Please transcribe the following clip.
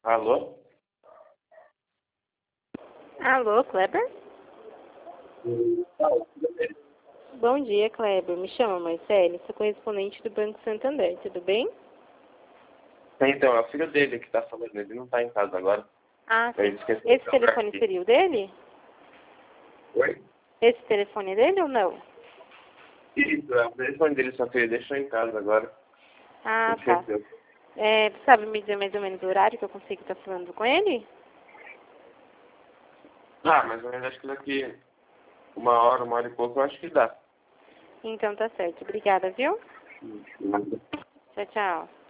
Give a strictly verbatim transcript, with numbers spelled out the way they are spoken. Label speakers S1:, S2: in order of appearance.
S1: Alô?
S2: Alô, Kleber? Bom dia, Kleber. Me chamo Marcele, sou correspondente do Banco Santander, tudo bem?
S1: Então, é o filho dele que tá falando, ele não tá em casa agora.
S2: Ah, sim.
S1: Ele esqueceu
S2: Esse
S1: de
S2: telefone
S1: aqui.
S2: seria o dele?
S1: Oi?
S2: Esse telefone é dele ou não?
S1: Isso, é o telefone dele, só que ele deixou em casa agora.
S2: Ah,
S1: Ele
S2: tá.
S1: esqueceu.
S2: É, sabe me dizer mais ou menos o horário que eu consigo estar falando com ele?
S1: Ah, mas eu acho que daqui uma hora, uma hora e pouco, eu acho que dá.
S2: Então tá certo. Obrigada, viu?
S1: Hum.
S2: Tchau, tchau.